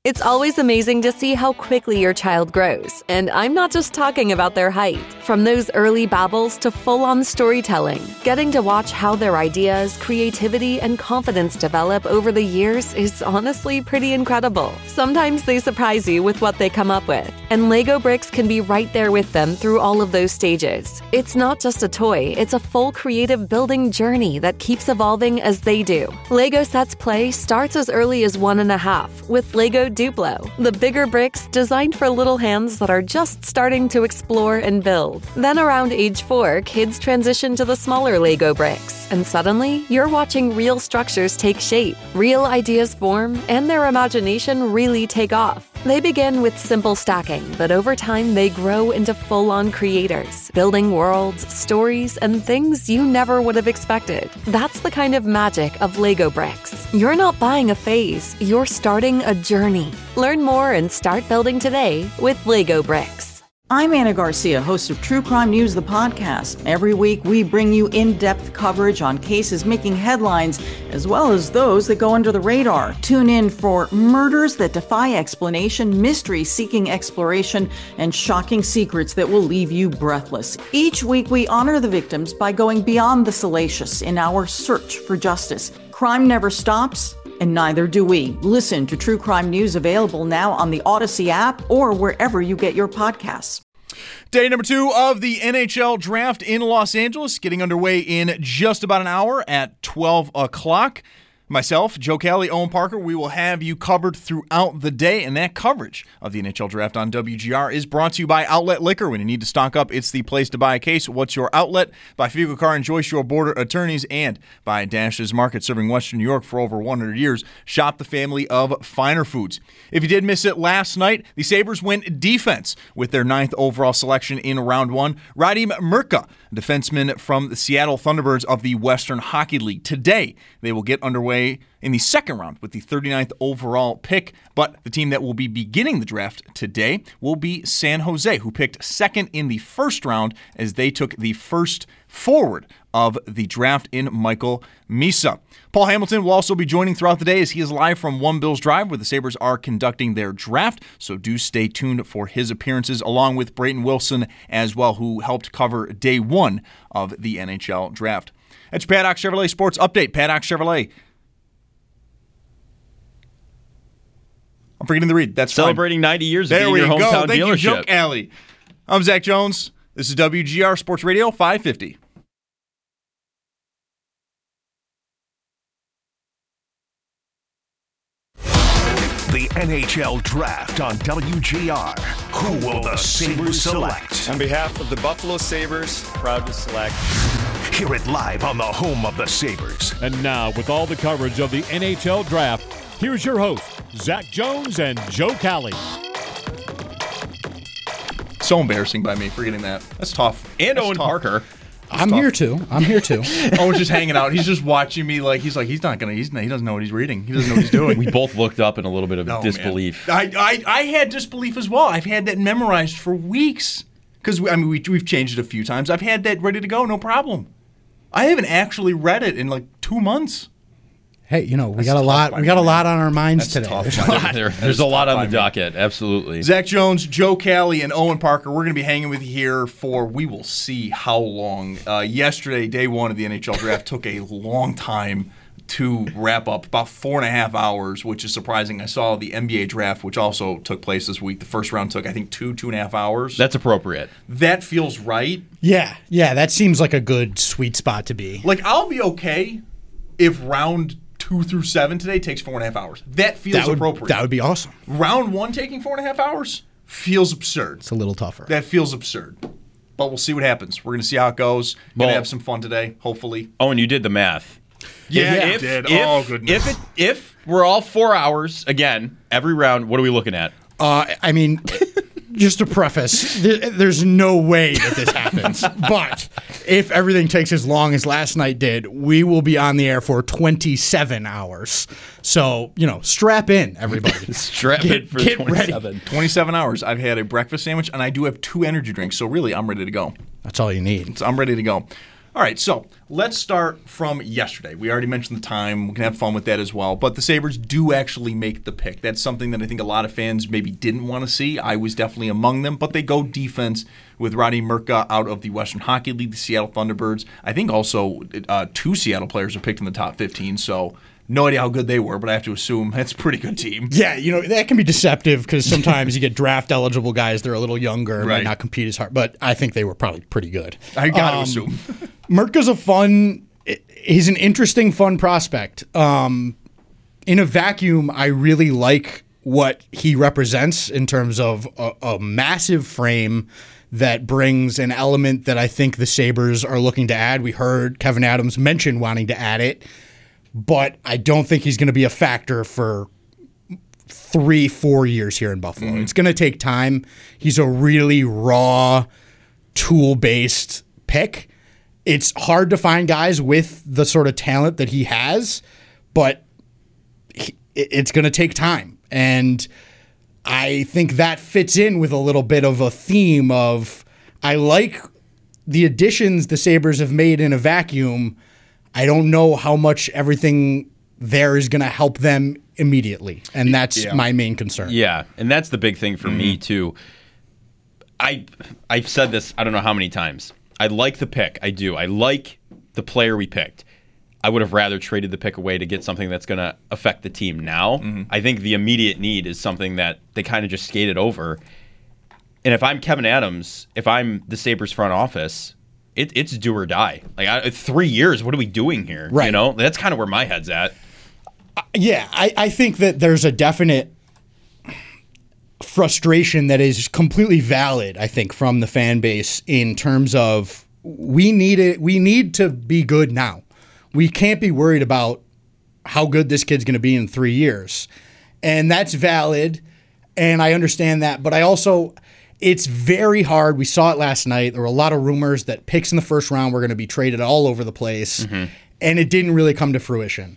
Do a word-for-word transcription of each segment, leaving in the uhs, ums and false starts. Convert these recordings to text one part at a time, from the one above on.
It's always amazing to see how quickly your child grows, and I'm not just talking about their height. From those early babbles to full-on storytelling, getting to watch how their ideas, creativity, and confidence develop over the years is honestly pretty incredible. Sometimes they surprise you with what they come up with, and Lego Bricks can be right there with them through all of those stages. It's not just a toy, it's a full creative building journey that keeps evolving as they do. Lego Sets Play starts as early as one and a half with Lego Duplo, the bigger bricks designed for little hands that are just starting to explore and build. Then around age four, kids transition to the smaller Lego bricks, and suddenly you're watching real structures take shape, real ideas form, and their imagination really take off. They begin with simple stacking, but over time they grow into full-on creators, building worlds, stories, and things you never would have expected. That's the kind of magic of Lego Bricks. You're not buying a phase, you're starting a journey. Learn more and start building today with Lego Bricks. I'm Anna Garcia, host of True Crime News, the podcast. Every week, we bring you in-depth coverage on cases making headlines, as well as those that go under the radar. Tune in for murders that defy explanation, mysteries seeking exploration, and shocking secrets that will leave you breathless. Each week, we honor the victims by going beyond the salacious in our search for justice. Crime never stops, and neither do we. Listen to True Crime News, available now on the Odyssey app or wherever you get your podcasts. Day number two of the N H L draft in Los Angeles, getting underway in just about an hour at twelve o'clock. Myself, Joe Kelly, Owen Parker, we will have you covered throughout the day, and that coverage of the N H L Draft on W G R is brought to you by Outlet Liquor. When you need to stock up, it's the place to buy a case. What's your outlet? By Figo Car and Joyce, your border attorneys, and by Dash's Market, serving Western New York for over one hundred years. Shop the family of finer foods. If you did miss it last night, the Sabres went defense with their ninth overall selection in round one. Radim Mrka, defenseman from the Seattle Thunderbirds of the Western Hockey League. Today, they will get underway in the second round with the thirty-ninth overall pick, but the team that will be beginning the draft today will be San Jose, who picked second in the first round as they took the first forward of the draft in Michael Misa. Paul Hamilton will also be joining throughout the day as he is live from One Bills Drive, where the Sabres are conducting their draft, so do stay tuned for his appearances, along with Brayton Wilson as well, who helped cover day one of the N H L draft. That's your Paddock Chevrolet Sports Update. Paddock Chevrolet. I'm forgetting to read. That's celebrating fine. ninety years of there being your hometown go. Thank dealership. You, Joke Alley. I'm Zach Jones. This is W G R Sports Radio five fifty. The N H L Draft on W G R. Who will the Sabres select? On behalf of the Buffalo Sabres, proud to select. Hear it live on the home of the Sabres. And now, with all the coverage of the N H L Draft, here's your host, Zach Jones and Joe Kelly. So embarrassing by me forgetting that. That's tough. And That's Owen tough. Parker. That's I'm tough. here too. I'm here too. Owen's just hanging out. He's just watching me like he's like he's not gonna. He's he doesn't know what he's reading. He doesn't know what he's doing. We both looked up in a little bit of Oh, disbelief. man. I, I I had disbelief as well. I've had that memorized for weeks because I mean we we've changed it a few times. I've had that ready to go, no problem. I haven't actually read it in like two months. Hey, you know, we That's got a tough lot. by We got me, a lot man. on our minds That's today. tough There's by a lot. me. There, That there's is a lot tough on by the me. docket. Absolutely. Zach Jones, Joe Kelly, and Owen Parker, we're going to be hanging with you here for we will see how long. Uh, yesterday, day one of the N H L draft took a long time to wrap up, about four and a half hours, which is surprising. I saw the N B A draft, which also took place this week. The first round took, I think, two, two and a half hours. That's appropriate. That feels right. Yeah, yeah, that seems like a good sweet spot to be. Like, I'll be okay if round two through seven today takes four and a half hours. That feels that would, appropriate. That would be awesome. Round one taking four and a half hours feels absurd. It's a little tougher. That feels absurd. But we'll see what happens. We're going to see how it goes. Going to Well- have some fun today, hopefully. Oh, and you did the math. Yeah, if, I if, did. If, Oh, goodness. If, it, if we're all four hours, again, every round, what are we looking at? Uh, I mean, just to preface, th- there's no way that this happens. But if everything takes as long as last night did, we will be on the air for twenty-seven hours. So, you know, strap in, everybody. Strap Get- in for get twenty-seven. ready. twenty-seven hours. I've had a breakfast sandwich, and I do have two energy drinks. So really, I'm ready to go. That's all you need. So I'm ready to go. All right, so let's start from yesterday. We already mentioned the time. We can have fun with that as well. But the Sabres do actually make the pick. That's something that I think a lot of fans maybe didn't want to see. I was definitely among them. But they go defense with Rodney Murka out of the Western Hockey League, the Seattle Thunderbirds. I think also uh, two Seattle players are picked in the top fifteen, so no idea how good they were, but I have to assume that's a pretty good team. Yeah, you know, that can be deceptive because sometimes you get draft-eligible guys that are a little younger and Right. might not compete as hard, but I think they were probably pretty good. I got to Um, assume. Murka's a fun – he's an interesting, fun prospect. Um, in a vacuum, I really like what he represents in terms of a, a massive frame that brings an element that I think the Sabres are looking to add. We heard Kevin Adams mention wanting to add it. But I don't think he's going to be a factor for three, four years here in Buffalo. Mm-hmm. It's going to take time. He's a really raw, tool-based pick. It's hard to find guys with the sort of talent that he has, but he, it's going to take time. And I think that fits in with a little bit of a theme of I like the additions the Sabres have made in a vacuum. I don't know how much everything there is going to help them immediately, and that's Yeah. my main concern. Yeah, and that's the big thing for mm-hmm. me too. I I've said this I don't know how many times. I like the pick. I do. I like the player we picked. I would have rather traded the pick away to get something that's going to affect the team now. Mm-hmm. I think the immediate need is something that they kind of just skated over. And if I'm Kevin Adams, if I'm the Sabres front office, It, it's do or die. Like I, three years, what are we doing here? Right. You know, that's kind of where my head's at. Uh, yeah, I, I think that there's a definite frustration that is completely valid. I think from the fan base in terms of we need it. We need to be good now. We can't be worried about how good this kid's going to be in three years, and that's valid. And I understand that, but I also. It's very hard. We saw it last night. There were a lot of rumors that picks in the first round were going to be traded all over the place, mm-hmm. and it didn't really come to fruition.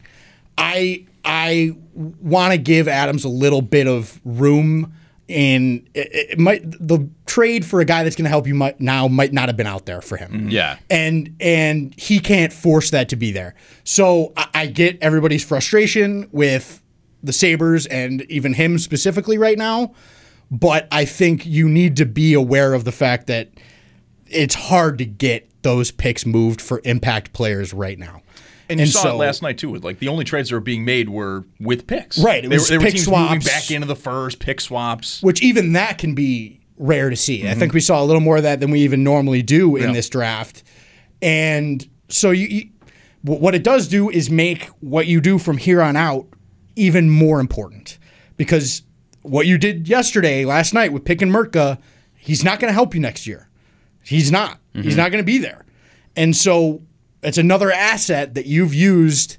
I I want to give Adams a little bit of room in it, it might the trade for a guy that's going to help you might, now might not have been out there for him. Mm-hmm. Yeah, and and he can't force that to be there. So I, I get everybody's frustration with the Sabres and even him specifically right now. But I think you need to be aware of the fact that it's hard to get those picks moved for impact players right now. And you and saw so, it last night, too. Like the only trades that were being made were with picks. Right. It they, was they were pick teams swaps. moving back into the first, pick swaps. Which even that can be rare to see. Mm-hmm. I think we saw a little more of that than we even normally do in yeah. this draft. And so you, you, what it does do is make what you do from here on out even more important. Because what you did yesterday, last night with picking Murka, he's not going to help you next year. He's not. Mm-hmm. He's not going to be there. And so it's another asset that you've used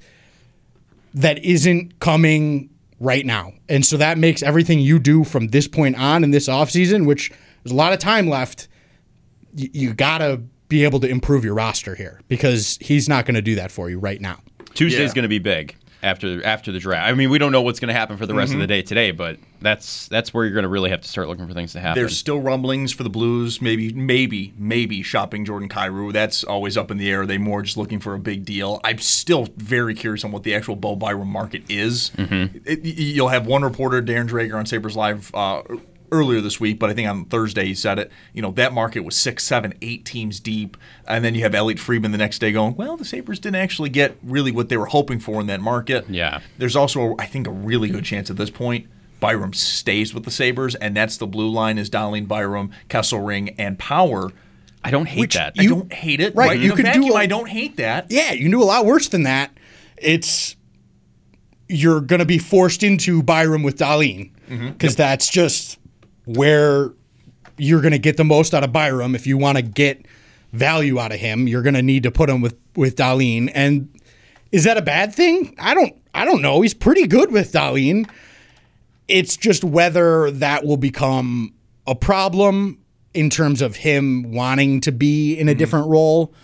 that isn't coming right now. And so that makes everything you do from this point on in this offseason, which there's a lot of time left, you, you got to be able to improve your roster here because he's not going to do that for you right now. Tuesday's Yeah. going to be big. After after the draft, I mean, we don't know what's going to happen for the rest mm-hmm. of the day today, but that's that's where you're going to really have to start looking for things to happen. There's still rumblings for the Blues, maybe, maybe, maybe shopping Jordan Kyrou. That's always up in the air. Are they more just looking for a big deal? I'm still very curious on what the actual Bo Byram market is. Mm-hmm. It, you'll have one reporter, Darren Drager, on Sabres Live uh, earlier this week, but I think on Thursday he said it. You know, that market was six, seven, eight teams deep. And then you have Elliot Friedman the next day going, well, the Sabres didn't actually get really what they were hoping for in that market. Yeah. There's also, I think, a really good chance at this point Byram stays with the Sabres, and that's the blue line is Dahlin, Byram, Kesselring, and Power. I don't hate Which that. I don't hate it. Right, right? you In could a do vacuum, a- I don't hate that. Yeah, you can do a lot worse than that. It's you're going to be forced into Byram with Dahlin because Mm-hmm. yep. that's just where you're going to get the most out of Byram. If you want to get value out of him, you're going to need to put him with with Dahlin. And is that a bad thing? I don't. I don't know. He's pretty good with Dahlin. It's just whether that will become a problem in terms of him wanting to be in a mm-hmm. different role,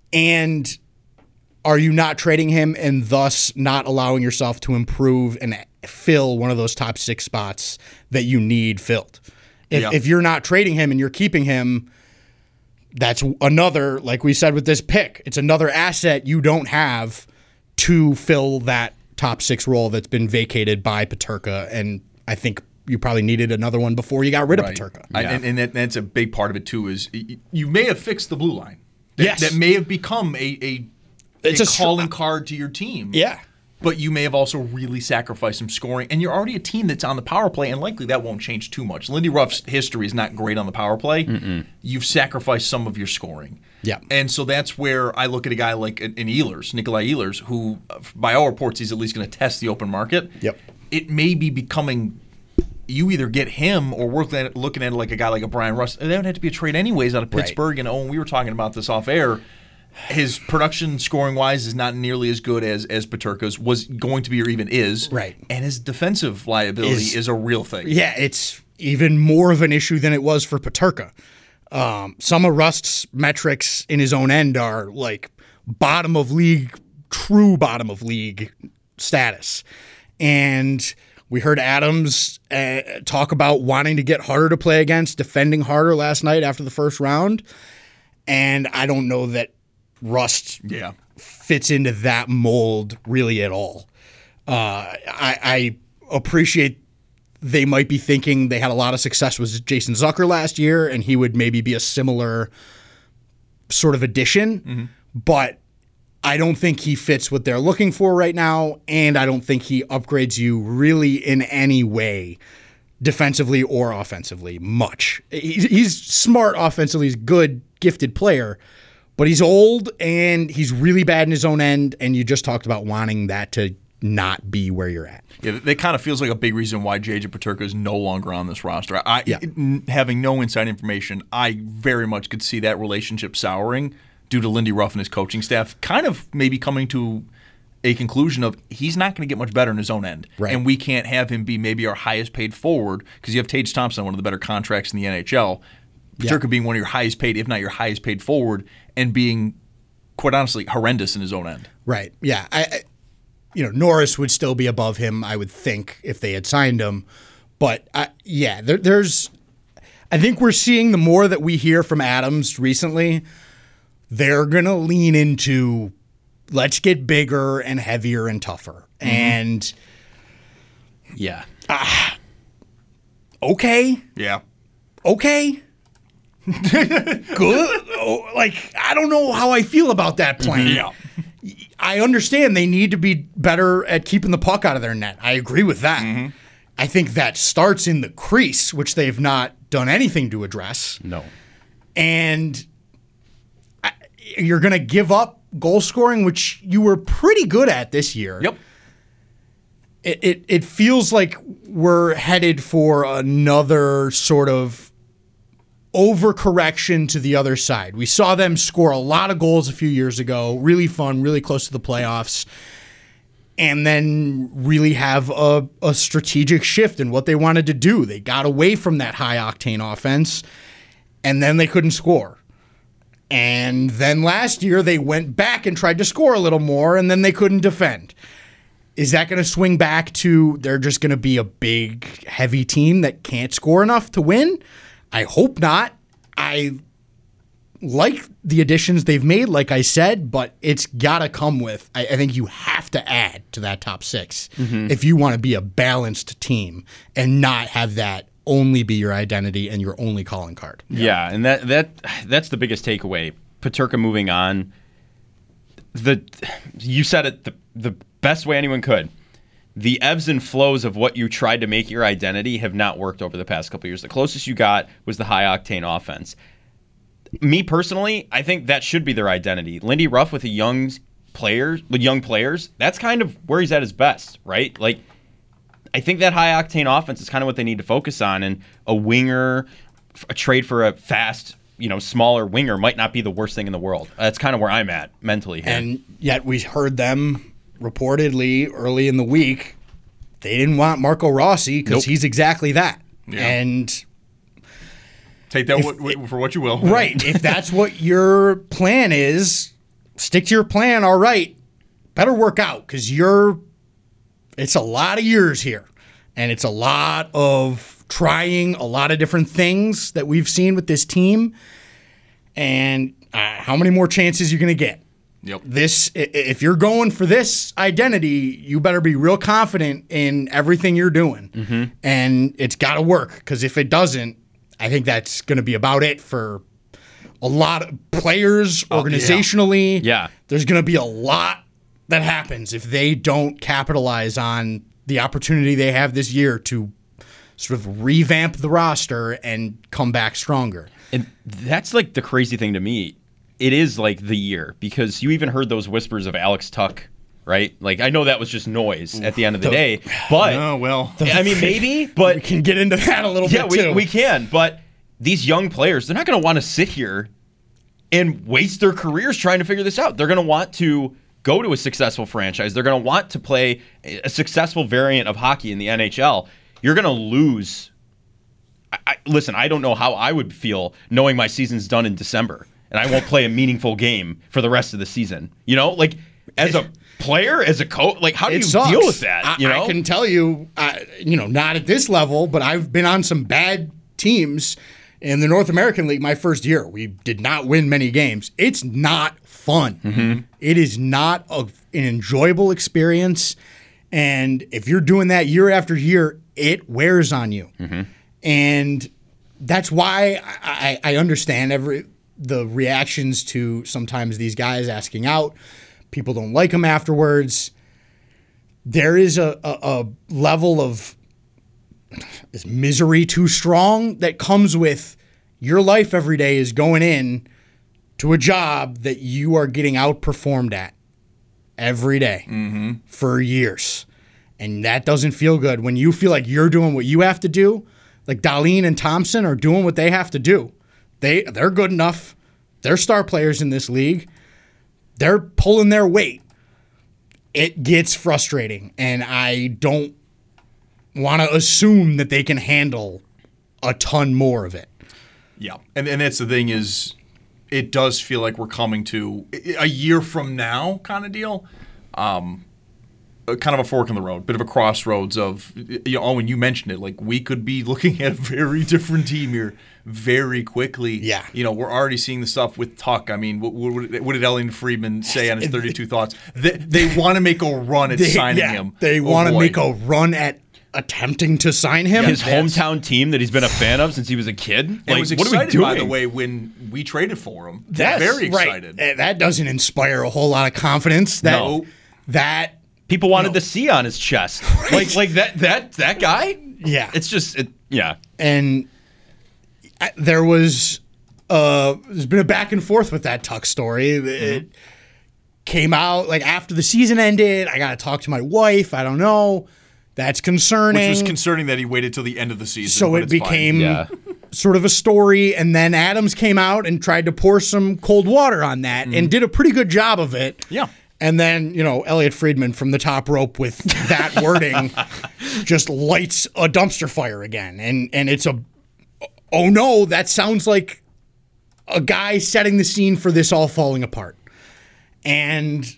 and are you not trading him and thus not allowing yourself to improve and fill one of those top six spots that you need filled? If, yeah. if you're not trading him and you're keeping him, that's another, like we said with this pick, it's another asset you don't have to fill that top six role that's been vacated by Peterka, and I think you probably needed another one before you got rid right. of Peterka. I, and and that, that's a big part of it too. Is you may have fixed the blue line. That, yes, that may have become a a, it's a, a calling str- card to your team. Yeah. But you may have also really sacrificed some scoring, and you're already a team that's on the power play, and likely that won't change too much. Lindy Ruff's history is not great on the power play. Mm-mm. You've sacrificed some of your scoring. Yeah. And so that's where I look at a guy like an Ehlers, Nikolai Ehlers, who, by all reports, he's at least going to test the open market. Yep. It may be becoming – you either get him or we're looking at it like a guy like a Brian Rust. That would have to be a trade anyways out of Pittsburgh. Right. And, oh, we were talking about this off air – his production scoring-wise is not nearly as good as as Peterka's, was going to be or even is. Right. And his defensive liability is, is a real thing. Yeah, it's even more of an issue than it was for Peterka. Um, some of Rust's metrics in his own end are like bottom of league, true bottom of league status. And we heard Adams uh, talk about wanting to get harder to play against, defending harder last night after the first round. And I don't know that Rust yeah. fits into that mold really at all. Uh, I, I appreciate they might be thinking they had a lot of success with Jason Zucker last year, and he would maybe be a similar sort of addition, mm-hmm. but I don't think he fits what they're looking for right now, and I don't think he upgrades you really in any way, defensively or offensively, much. He's, he's smart offensively, he's a good, gifted player, but he's old and he's really bad in his own end, and you just talked about wanting that to not be where you're at. Yeah, that kind of feels like a big reason why J J Peterka is no longer on this roster. I, yeah. Having no inside information, I very much could see that relationship souring due to Lindy Ruff and his coaching staff kind of maybe coming to a conclusion of he's not going to get much better in his own end. Right. And we can't have him be maybe our highest paid forward because you have Tage Thompson, one of the better contracts in the N H L. Peterka yeah. being one of your highest paid, if not your highest paid forward, and being, quite honestly, horrendous in his own end. Right. Yeah. I, I you know, Norris would still be above him, I would think, if they had signed him. But I, yeah, there, there's. I think we're seeing the more that we hear from Adams recently, they're gonna lean into let's get bigger and heavier and tougher. Mm-hmm. And yeah, uh, okay, yeah, okay. Good. Oh, like, I don't know how I feel about that plan. Mm-hmm. Yeah. I understand they need to be better at keeping the puck out of their net. I agree with that. Mm-hmm. I think that starts in the crease, which they've not done anything to address. No. And I, you're going to give up goal scoring, which you were pretty good at this year. Yep. It, it, it feels like we're headed for another sort of overcorrection to the other side. We saw them score a lot of goals a few years ago, really fun, really close to the playoffs, and then really have a, a strategic shift in what they wanted to do. They got away from that high-octane offense, and then they couldn't score. And then last year they went back and tried to score a little more, and then they couldn't defend. Is that going to swing back to they're just going to be a big, heavy team that can't score enough to win? I hope not. I like the additions they've made, like I said, but it's got to come with, I, I think you have to add to that top six mm-hmm. if you want to be a balanced team and not have that only be your identity and your only calling card. Yeah, yeah and that that that's the biggest takeaway. Peterka moving on. The you said it the, the best way anyone could. The ebbs and flows of what you tried to make your identity have not worked over the past couple of years. The closest you got was the high-octane offense. Me personally, I think that should be their identity. Lindy Ruff with a young players, with young players, that's kind of where he's at his best, right? Like, I think that high-octane offense is kind of what they need to focus on, and a winger, a trade for a fast, you know, smaller winger might not be the worst thing in the world. That's kind of where I'm at mentally here. And yet we heard them reportedly early in the week, they didn't want Marco Rossi because nope. he's exactly that. Yeah. And take that if, what, for what you will. Right. If that's what your plan is, stick to your plan. All right. Better work out because you're, it's a lot of years here. And it's a lot of trying a lot of different things that we've seen with this team. And uh, how many more chances are you going to get? Yep. This, if you're going for this identity, you better be real confident in everything you're doing. Mm-hmm. And it's got to work, because if it doesn't, I think that's going to be about it for a lot of players, organizationally. Oh, yeah. yeah. There's going to be a lot that happens if they don't capitalize on the opportunity they have this year to sort of revamp the roster and come back stronger. And that's like the crazy thing to me. It is like the year, because you even heard those whispers of Alex Tuck, right? Like, I know that was just noise at the end of the, the day, but oh, well, I mean, maybe, but we can get into that a little yeah, bit we, too. we can, but these young players, they're not going to want to sit here and waste their careers trying to figure this out. They're going to want to go to a successful franchise. They're going to want to play a successful variant of hockey in the N H L. You're going to lose. I, I, listen, I don't know how I would feel knowing my season's done in December and I won't play a meaningful game for the rest of the season. You know, like as a player, as a coach, like how do it you sucks. deal with that? I, you know, I can tell you, uh, you know, not at this level, but I've been on some bad teams in the North American League my first year. We did not win many games. It's not fun. Mm-hmm. It is not a, an enjoyable experience. And if you're doing that year after year, it wears on you. Mm-hmm. And that's why I, I understand every the reactions to sometimes these guys asking out. People don't like them afterwards. There is a, a, a level of is misery too strong that comes with your life every day is going in to a job that you are getting outperformed at every day mm-hmm. for years. And that doesn't feel good when you feel like you're doing what you have to do. Like Dahlin and Thompson are doing what they have to do. They, they're good enough. They're star players in this league. They're pulling their weight. It gets frustrating, and I don't want to assume that they can handle a ton more of it. Yeah, and and that's the thing is, it does feel like we're coming to a year from now kind of deal. Um, kind of a fork in the road, bit of a crossroads of, you know, oh, and you mentioned it, like we could be looking at a very different team here very quickly. Yeah. You know, we're already seeing the stuff with Tuck. I mean, what, what, what did Elliotte Friedman say on his thirty-two Thoughts? They, they want to make a run at they, signing yeah, him. They oh, want to boy. make a run at attempting to sign him. His hometown team that he's been a fan of since he was a kid. And Like, was what are we excited, doing? by the way, when we traded for him. That's very right. excited. Uh, That doesn't inspire a whole lot of confidence. That, No. That People wanted No. the C on his chest. Like like that that that guy? Yeah. It's just it, yeah. and I, there was uh, there's been a back and forth with that Tuck story. It Mm-hmm. came out like after the season ended. I got to talk to my wife. I don't know. That's concerning. Which was concerning that he waited till the end of the season. so but it it's became Yeah. sort of a story, and then Adams came out and tried to pour some cold water on that and did a pretty good job of it. Mm-hmm. Yeah. And then, you know, Elliotte Friedman from the top rope with that wording just lights a dumpster fire again. And and it's a, oh no, that sounds like a guy setting the scene for this all falling apart. And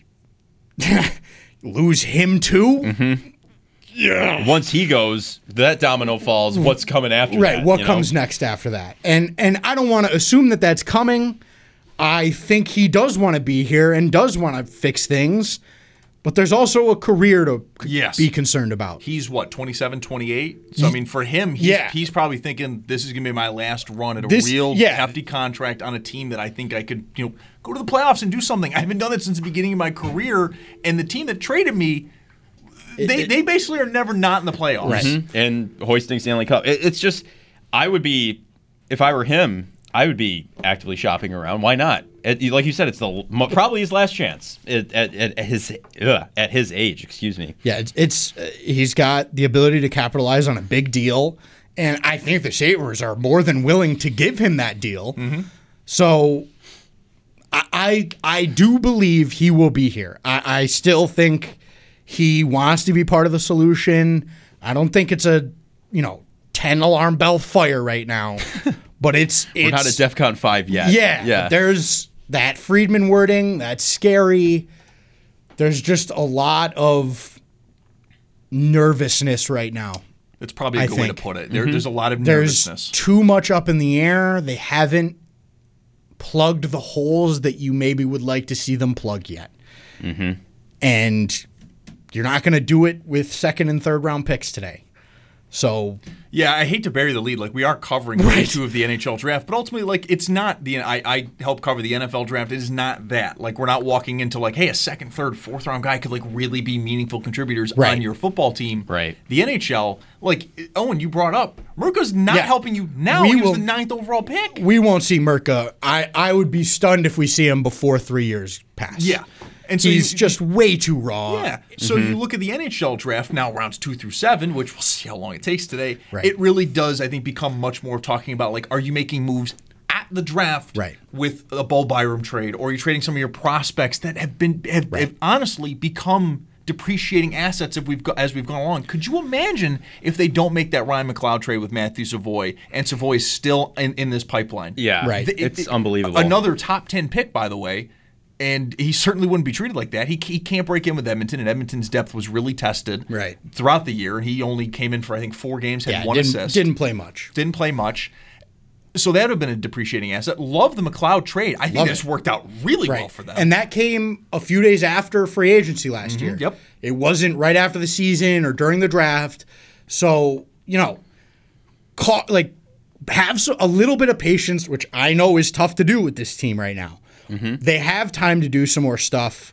lose him too? Mm-hmm. Yeah. Once he goes, that domino falls. What's coming after Right, that? what you comes know? next after that? And and I don't want to assume that that's coming. I think he does want to be here and does want to fix things, but there's also a career to c- Yes. be concerned about. He's what, twenty-seven, twenty-eight? So, I mean, for him, he's, Yeah. he's probably thinking this is going to be my last run at a This- real yeah. hefty contract on a team that I think I could, you know, go to the playoffs and do something. I haven't done it since the beginning of my career, and the team that traded me, they, they basically are never not in the playoffs. Right. Mhm. And hoisting Stanley Cup. It, it's just, I would be, if I were him, I would be actively shopping around. Why not? It, like you said, it's the probably his last chance at, at, at his ugh, at his age. Excuse me. Yeah, it's, it's uh, he's got the ability to capitalize on a big deal, and I think the Sabres are more than willing to give him that deal. Mm-hmm. So I, I I do believe he will be here. I, I still think he wants to be part of the solution. I don't think it's a you know ten alarm bell fire right now, but it's it's We're not at DEFCON five yet. yeah, yeah. but there's that Friedman wording. That's scary. There's just a lot of nervousness right now. That's probably a I good way to think. put it. There, There's a lot of There's nervousness. too much up in the air. They haven't plugged the holes that you maybe would like to see them plug yet. Mm-hmm. And you're not going to do it with second and third round picks today. So yeah, I hate to bury the lead. Like, we are covering Right. day two of the N H L draft, but ultimately, like, it's not the. I, I help cover the N F L draft. It is not that. Like, we're not walking into like, hey, a second, third, fourth round guy could like really be meaningful contributors Right. on your football team. Right. The N H L, like Owen, you brought up, Mirko's not Yeah. helping you now. We He was will- the ninth overall pick. we won't see Mirka. I, I would be stunned if we see him before three years pass. Yeah. And so He's you- just way too raw. Yeah. So you look at the N H L draft now, rounds two through seven, which we'll see how long it takes today. Right. It really does, I think, become much more talking about, like, are you making moves at the draft Right. with a Bo Byram trade, or are you trading some of your prospects that have been have, Right. have honestly become depreciating assets if we've go, as we've gone along? Could you imagine if they don't make that Ryan McLeod trade with Matthew Savoy, and Savoy is still in, in this pipeline? Yeah, Right. Th- it's it- it- unbelievable. Another top ten pick, by the way, and he certainly wouldn't be treated like that. He, he can't break in with Edmonton, and Edmonton's depth was really tested Right. throughout the year. And he only came in for, I think, four games, had Yeah, one didn't, assist. didn't play much. Didn't play much. So that would have been a depreciating asset. Love the McLeod trade. I think Love this it. worked out really Right. well for them. And that came a few days after free agency last year. Yep. It wasn't right after the season or during the draft. So, you know, ca- like have so- a little bit of patience, which I know is tough to do with this team right now. They have time to do some more stuff.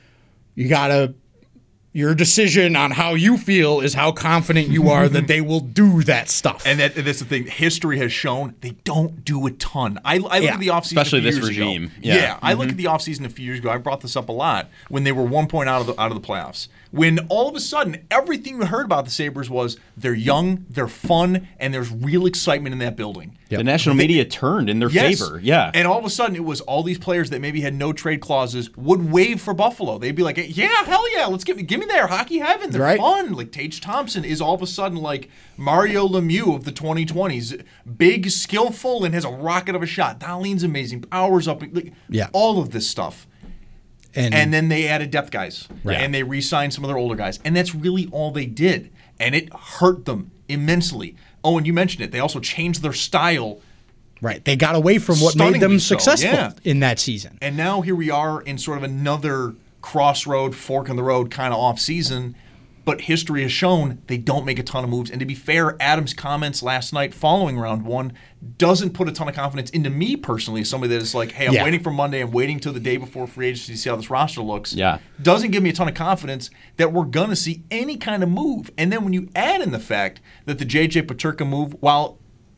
You got to your decision on how you feel is how confident you are that they will do that stuff. And that, that's the thing. History has shown they don't do a ton. I, I look Yeah. at the offseason Especially a few this years regime. Ago. Yeah. Yeah, I look at the offseason a few years ago. I brought this up a lot when they were one point out of the out of the playoffs. When all of a sudden everything you heard about the Sabres was they're young, they're fun, and there's real excitement in that building. The national media turned in their Yes. favor. Yeah. And all of a sudden, it was all these players that maybe had no trade clauses would waive for Buffalo. They'd be like, yeah, hell yeah, let's give, give me there. Hockey heaven. They're Right. fun. Like, Tage Thompson is all of a sudden like Mario Lemieux of the twenty twenties. Big, skillful, and has a rocket of a shot. Dahlin's amazing. Powers up. Like, Yeah. all of this stuff. and, And then they added depth guys. Right. And they re-signed some of their older guys. And that's really all they did. And it hurt them immensely. Oh, and you mentioned it. They also changed their style. right, they got away from what made them Stunningly so, successful yeah. in that season. And now here we are in sort of another crossroad, fork in the road kind of off season. But history has shown they don't make a ton of moves. And to be fair, Adam's comments last night following round one doesn't put a ton of confidence into me personally as somebody that is like, hey, I'm Yeah. waiting for Monday. I'm waiting till the day before free agency to see how this roster looks. Yeah. Doesn't give me a ton of confidence that we're going to see any kind of move. And then when you add in the fact that the J J Peterka move, while,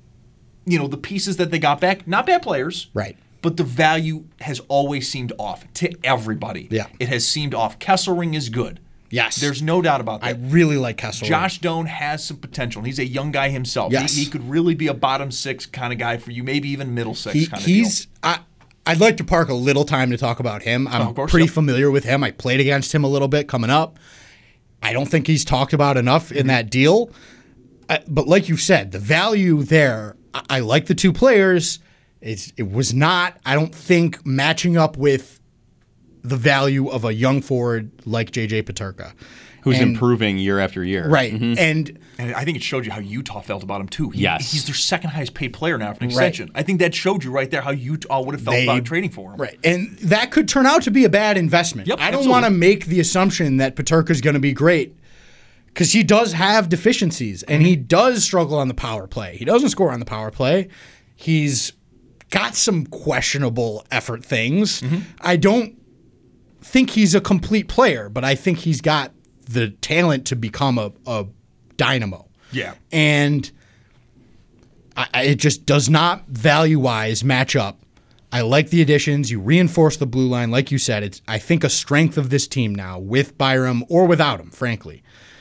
you know, the pieces that they got back, not bad players. Right. But the value has always seemed off to everybody. Yeah. It has seemed off. Kesselring is good. Yes. There's no doubt about I that. really like Kessel. Josh Doan has some potential. He's a young guy himself. Yes. He, he could really be a bottom six kind of guy for you, maybe even middle six He, kind of he's. deal. I, I'd like to park a little time to talk about him. I'm Oh, of course, pretty yep. familiar with him. I played against him a little bit coming up. I don't think he's talked about enough in that deal. I, but like you said, the value there, I, I like the two players. It's, it was not, I don't think, matching up with the value of a young forward like J J Peterka. Who's And- improving year after year. Right. And And I think it showed you how Utah felt about him, too. He, Yes. He's their second highest paid player now after an Right. extension. I think that showed you right there how Utah would have felt They- about trading for him. Right. And that could turn out to be a bad investment. Yep, I don't absolutely. want to make the assumption that Peterka's going to be great because he does have deficiencies and he does struggle on the power play. He doesn't score on the power play. He's got some questionable effort things. I don't think he's a complete player, but I think he's got the talent to become a, a dynamo. Yeah. And I, I- it just does not value-wise match up. I like the additions. You reinforce the blue line. Like you said, it's, I think, a strength of this team now with Byram or without him, frankly.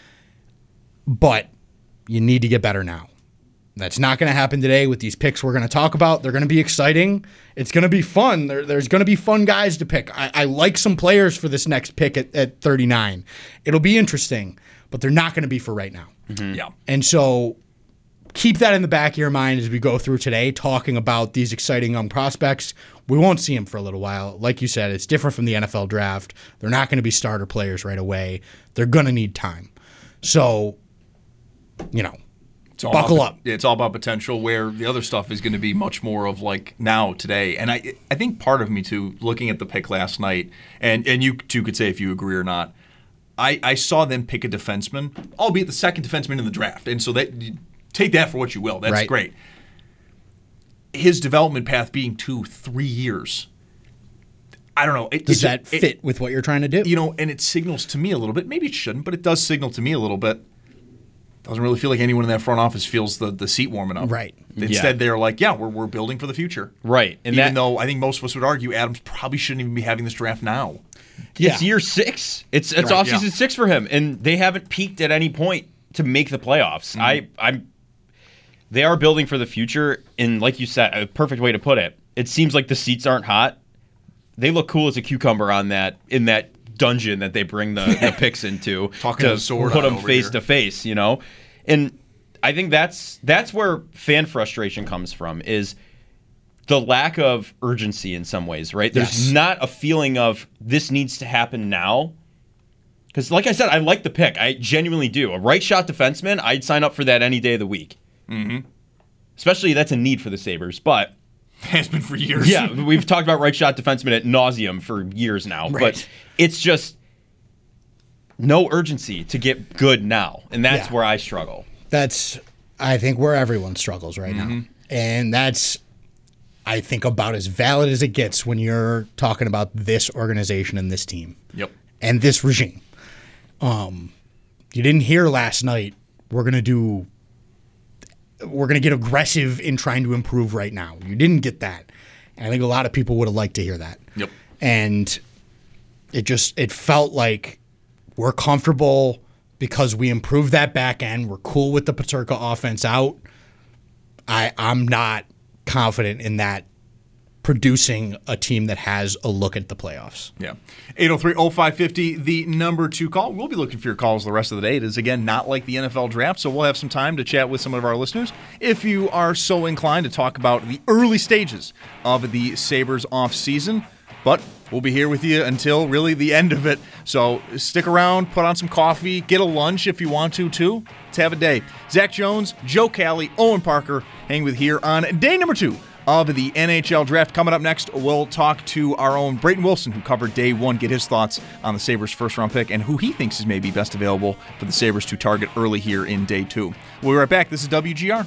But you need to get better now. That's not going to happen today with these picks we're going to talk about. They're going to be exciting. It's going to be fun. There, there's going to be fun guys to pick. I, I like some players for this next pick at, at thirty-nine. It'll be interesting, but they're not going to be for right now. Yeah. And so keep that in the back of your mind as we go through today, talking about these exciting young prospects. We won't see them for a little while. Like you said, it's different from the N F L draft. They're not going to be starter players right away. They're going to need time. So, you know, all buckle about, up. Yeah, it's all about potential, where the other stuff is going to be much more of like now, today. And I I think part of me, too, looking at the pick last night, and, and you two could say if you agree or not, I, I saw them pick a defenseman, albeit the second defenseman in the draft. And so that take that for what you will. That's right. great. His development path being two, three years. I don't know. It, Does it, that it, fit with what you're trying to do? You know, and it signals to me a little bit. Maybe it shouldn't, but it does signal to me a little bit. Doesn't really feel like anyone in that front office feels the, the seat warming up. Right. Instead, Yeah. they're like, yeah, we're we're building for the future. Right. And Even that, though I think most of us would argue Adams probably shouldn't even be having this draft now. Yeah. it's year six. It's it's Right, offseason yeah. six for him, and they haven't peaked at any point to make the playoffs. Mm-hmm. I I'm they are building for the future, and like you said, a perfect way to put it. It seems like the seats aren't hot. They look cool as a cucumber on that in that dungeon that they bring the, the picks into Talking to the sword put on them over face here. to face, you know. And I think that's that's where fan frustration comes from, is the lack of urgency in some ways, right? There's Yes. not a feeling of this needs to happen now. Because, like I said, I like the pick. I genuinely do. A right shot defenseman, I'd sign up for that any day of the week. Mm-hmm. Especially that's a need for the Sabres. But Has been for years. yeah, we've talked about right shot defensemen at nauseum for years now. Right. But it's just no urgency to get good now. And that's Yeah. where I struggle. That's, I think, where everyone struggles right Mm-hmm. now. And that's, I think, about as valid as it gets when you're talking about this organization and this team. Yep. And this regime. Um, you didn't hear last night, we're going to do, we're going to get aggressive in trying to improve right now. You didn't get that. And I think a lot of people would have liked to hear that. Yep. And it just, it felt like we're comfortable because we improved that back end. We're cool with the Paterka offense out. I, I'm not confident in that producing a team that has a look at the playoffs. Yeah. eight oh three oh five five oh, the number two call. We'll be looking for your calls the rest of the day. It is, again, not like the N F L draft, so we'll have some time to chat with some of our listeners if you are so inclined to talk about the early stages of the Sabres offseason. But we'll be here with you until really the end of it. So stick around, put on some coffee, get a lunch if you want to, too. Let's have a day. Zach Jones, Joe Cali, Owen Parker, hang with here on day number two of the N H L draft. Coming up next, we'll talk to our own Brayton Wilson, who covered day one, get his thoughts on the Sabres' first-round pick and who he thinks is maybe best available for the Sabres to target early here in day two. We'll be right back. This is W G R.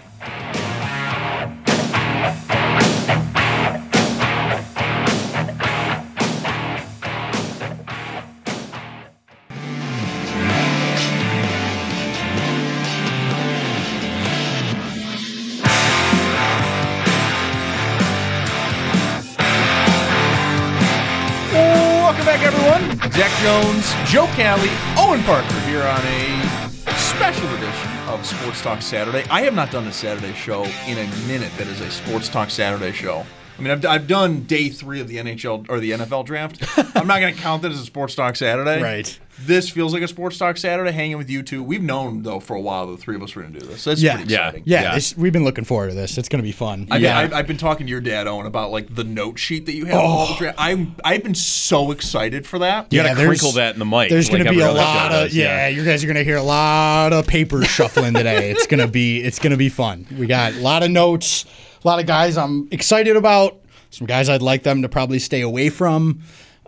Welcome back, everyone. Zach Jones, Joe Cali, Owen Parker here on a special edition of Sports Talk Saturday. I have not done a Saturday show in a minute that is a Sports Talk Saturday show. I mean, I've, I've done day three of the N H L or the N F L draft. I'm not going to count that as a Sports Talk Saturday. Right. This feels like a Sports Talk Saturday, hanging with you two. We've known, though, for a while the three of us were going to do this. That's Yeah. pretty Yeah. exciting. Yeah, Yeah. This, we've been looking forward to this. It's going to be fun. I mean, yeah. I've, I've been talking to your dad, Owen, about like the note sheet that you have. of all the draft. I'm I've been so excited for that. You Yeah, got to there's- crinkle that in the mic. There's like going to be every a other show lot of does, yeah, You guys are going to hear a lot of papers shuffling today. It's going to be it's going to be fun. We got a lot of notes, a lot of guys I'm excited about. Some guys I'd like them to probably stay away from.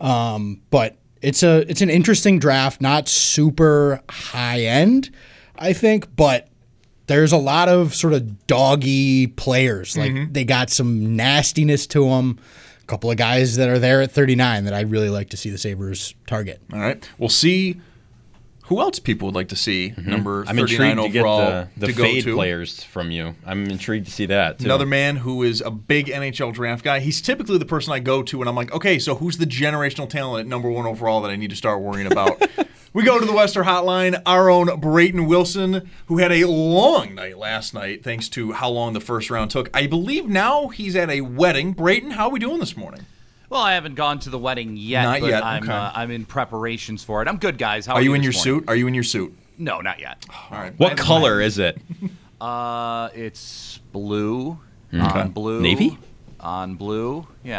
Um, but it's a it's an interesting draft, not super high end, I think, but there's a lot of sort of doggy players. Like Mm-hmm. they got some nastiness to them. A couple of guys that are there at thirty-nine that I'd really like to see the Sabres target. All right. We'll see who else people would like to see. Number I'm thirty-nine intrigued to get overall the, the to go fade to. players from you. I'm intrigued to see that, too. Another man who is a big N H L draft guy. He's typically the person I go to when I'm like, okay, so who's the generational talent at number one overall that I need to start worrying about? We go to the Western Hotline, our own Brayton Wilson, who had a long night last night thanks to how long the first round took. I believe now he's at a wedding. Brayton, how are we doing this morning? Well, I haven't gone to the wedding yet, Not but yet, I'm okay. uh, I'm in preparations for it. I'm good, guys. How are, Are you in your this morning? suit? Are you in your suit? No, not yet. All right. What color is it? Uh, it's blue Okay. on blue. Navy? On blue. Yeah.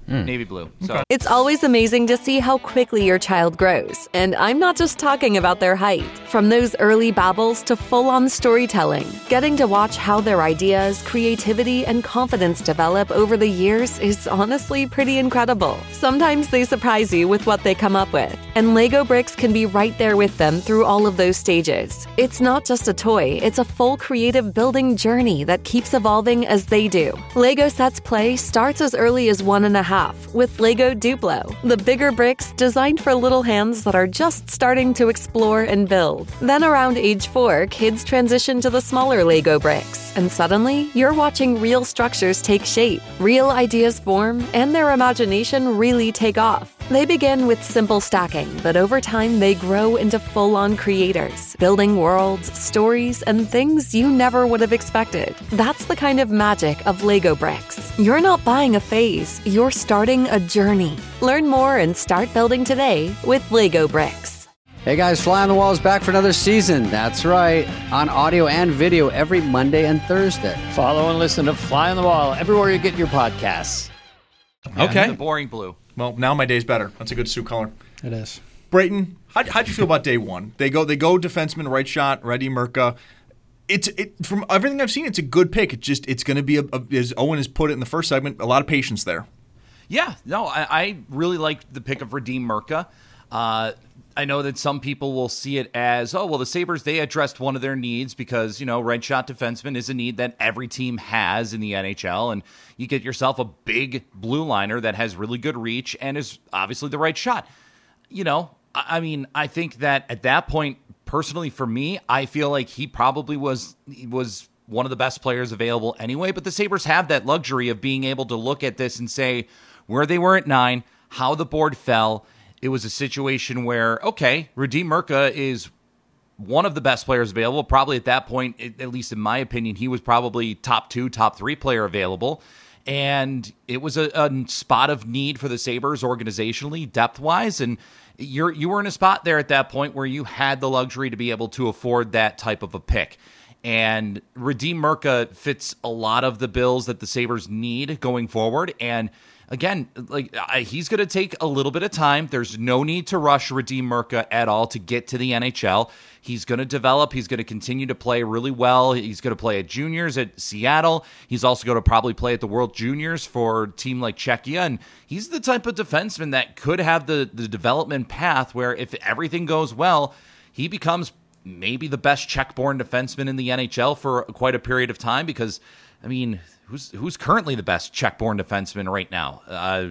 Navy blue. So It's always amazing to see how quickly your child grows. And I'm not just talking about their height. From those early babbles to full-on storytelling, getting to watch how their ideas, creativity, and confidence develop over the years is honestly pretty incredible. Sometimes they surprise you with what they come up with. And Lego Bricks can be right there with them through all of those stages. It's not just a toy, it's a full creative building journey that keeps evolving as they do. Lego Sets Play starts as early as one and a half with Lego Duplo, the bigger bricks designed for little hands that are just starting to explore and build. Then around age four, kids transition to the smaller Lego bricks, and suddenly you're watching real structures take shape, real ideas form, and their imagination really take off. They begin with simple stacking, but over time they grow into full-on creators, building worlds, stories, and things you never would have expected. That's the kind of magic of Lego Bricks. You're not buying a phase, you're starting a journey. Learn more and start building today with Lego Bricks. Hey guys, Fly on the Wall is back for another season. That's right, on audio and video every Monday and Thursday. Follow and listen to Fly on the Wall everywhere you get your podcasts. Yeah, Okay. the boring blue. Well, now my day's better. That's a good Sioux color. It is. Brayton, how how'd you feel about day one? They go they go defenseman, right shot, Reddy Murka. It's it from everything I've seen, it's a good pick. It's just it's going to be a, a, as Owen has put it in the first segment, a lot of patience there. Yeah, no, I, I really like the pick of Radim Murka. Uh, I know that some people will see it as, oh, well, the Sabres, they addressed one of their needs because, you know, red shot defenseman is a need that every team has in the N H L. And you get yourself a big blue liner that has really good reach and is obviously the right shot. You know, I, I mean, I think that at that point, personally for me, I feel like he probably was was one of the best players available anyway. But the Sabres have that luxury of being able to look at this and say where they were at nine, how the board fell. It was a situation where, okay, Radim Murka is one of the best players available. Probably at that point, at least in my opinion, he was probably top two, top three player available. And it was a, a spot of need for the Sabres organizationally, depth-wise. And you're, you were in a spot there at that point where you had the luxury to be able to afford that type of a pick. And Radim Murka fits a lot of the bills that the Sabres need going forward. And again, like I, he's going to take a little bit of time. There's no need to rush Radim Murka at all to get to the N H L. He's going to develop. He's going to continue to play really well. He's going to play at juniors at Seattle. He's also going to probably play at the World Juniors for a team like Czechia. And he's the type of defenseman that could have the, the development path where if everything goes well, he becomes maybe the best Czech-born defenseman in the N H L for quite a period of time because, I mean, who's who's currently the best Czech-born defenseman right now? Uh,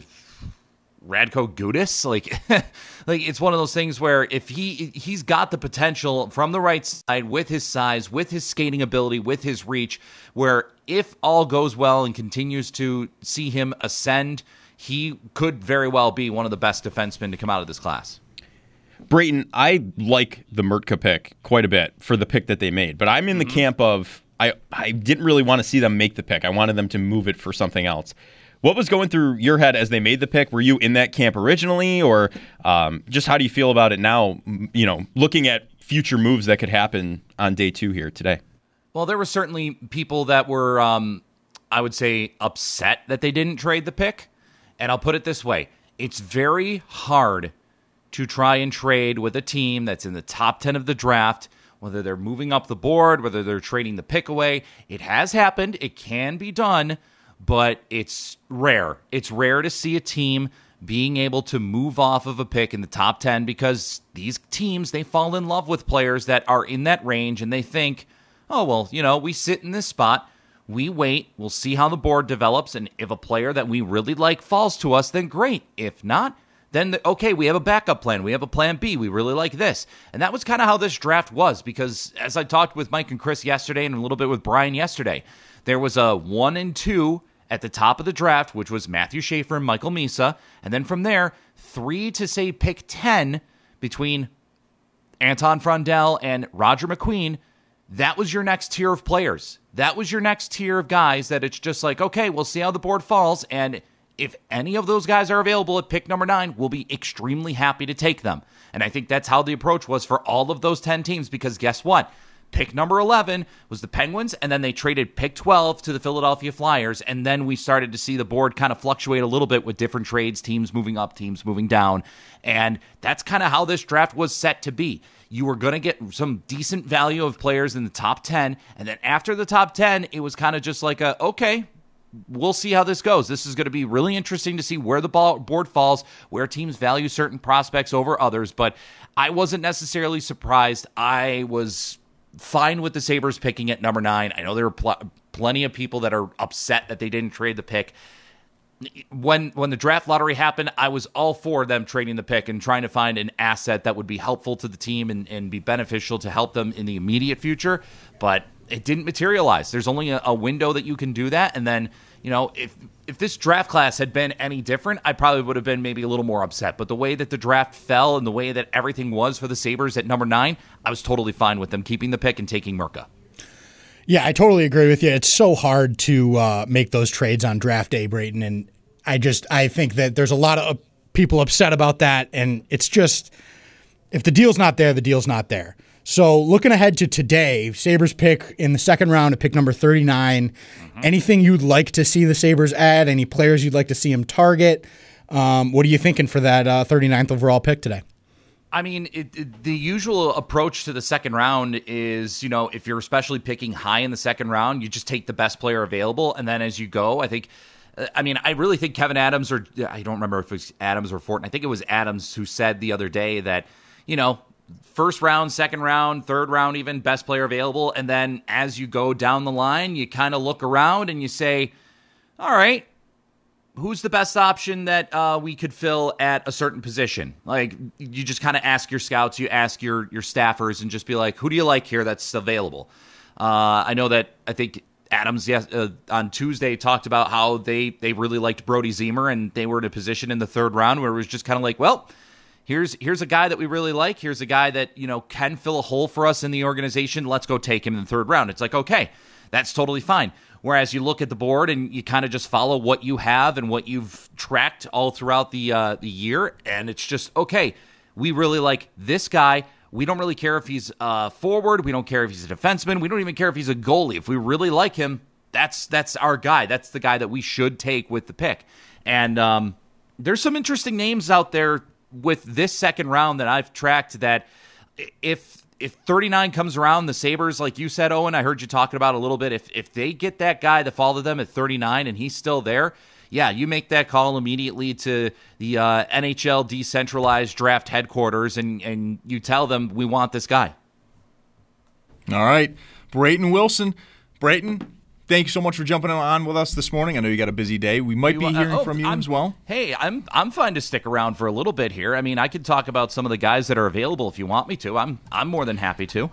Radko Gudas? Like, like it's one of those things where if he he's got the potential from the right side with his size, with his skating ability, with his reach, where if all goes well and continues to see him ascend, he could very well be one of the best defensemen to come out of this class. Brayton, I like the Murka pick quite a bit for the pick that they made, but I'm in the mm-hmm. camp of I, I didn't really want to see them make the pick. I wanted them to move it for something else. What was going through your head as they made the pick? Were you in that camp originally, or um, just how do you feel about it now, you know, looking at future moves that could happen on day two here today? Well, there were certainly people that were, um, I would say, upset that they didn't trade the pick. And I'll put it this way. It's very hard to try and trade with a team that's in the top ten of the draft, whether they're moving up the board, whether they're trading the pick away. It has happened. It can be done, but it's rare. It's rare to see a team being able to move off of a pick in the top ten because these teams, they fall in love with players that are in that range and they think, oh, well, you know, we sit in this spot. We wait. We'll see how the board develops. And if a player that we really like falls to us, then great. If not, then, the, okay, we have a backup plan. We have a plan B. We really like this. And that was kind of how this draft was because as I talked with Mike and Chris yesterday and a little bit with Brian yesterday, there was a one and two at the top of the draft, which was Matthew Schaefer and Michael Misa. And then from there, three to, say, pick ten between Anton Frondell and Roger McQueen. That was your next tier of players. That was your next tier of guys that it's just like, okay, we'll see how the board falls. And if any of those guys are available at pick number nine, we'll be extremely happy to take them. And I think that's how the approach was for all of those ten teams because guess what? pick number eleven was the Penguins, and then they traded pick twelve to the Philadelphia Flyers, and then we started to see the board kind of fluctuate a little bit with different trades, teams moving up, teams moving down, and that's kind of how this draft was set to be. You were going to get some decent value of players in the top ten, and then after the top ten, it was kind of just like a, okay, we'll see how this goes. This is going to be really interesting to see where the ball, board falls, where teams value certain prospects over others, but I wasn't necessarily surprised. I was fine with the Sabres picking at number nine. I know there are pl- plenty of people that are upset that they didn't trade the pick. When when the draft lottery happened, I was all for them trading the pick and trying to find an asset that would be helpful to the team and, and be beneficial to help them in the immediate future, but it didn't materialize. There's only a, a window that you can do that, and then, you know, if if this draft class had been any different, I probably would have been maybe a little more upset. But the way that the draft fell and the way that everything was for the Sabres at number nine, I was totally fine with them keeping the pick and taking Mirka. Yeah, I totally agree with you. It's so hard to uh, make those trades on draft day, Brayton, and I just I think that there's a lot of people upset about that, and it's just, if the deal's not there, the deal's not there. So looking ahead to today, Sabres pick in the second round at pick number thirty-nine. Mm-hmm. Anything you'd like to see the Sabres add? Any players you'd like to see them target? Um, what are you thinking for that uh, thirty-ninth overall pick today? I mean, it, it, the usual approach to the second round is, you know, if you're especially picking high in the second round, you just take the best player available, and then as you go, I think, I mean, I really think Kevin Adams, or I don't remember if it was Adams or Fortin, I think it was Adams who said the other day that, you know, first round, second round, third round even, best player available, and then as you go down the line, you kind of look around and you say, all right, who's the best option that uh, we could fill at a certain position? Like, you just kind of ask your scouts, you ask your your staffers, and just be like, who do you like here that's available? Uh, I know that, I think Adams yes, uh, on Tuesday talked about how they, they really liked Brody Zimmer, and they were in a position in the third round where it was just kind of like, well, Here's here's a guy that we really like. Here's a guy that, you know, can fill a hole for us in the organization. Let's go take him in the third round. It's like, okay, that's totally fine. Whereas you look at the board and you kind of just follow what you have and what you've tracked all throughout the uh, the year, and it's just, okay, we really like this guy. We don't really care if he's uh, forward. We don't care if he's a defenseman. We don't even care if he's a goalie. If we really like him, that's that's our guy. That's the guy that we should take with the pick. And um, there's some interesting names out there with this second round that I've tracked that if if thirty-nine comes around, the Sabres, like you said, Owen, I heard you talking about a little bit, if if they get that guy to fall to them at thirty-nine and he's still there, yeah, you make that call immediately to the uh, N H L decentralized draft headquarters, and, and you tell them, we want this guy. All right. Brayton Wilson. Brayton, thank you so much for jumping on with us this morning. I know you got a busy day. We might be hearing uh, oh, from you I'm, as well. Hey, I'm I'm fine to stick around for a little bit here. I mean, I could talk about some of the guys that are available if you want me to. I'm I'm more than happy to.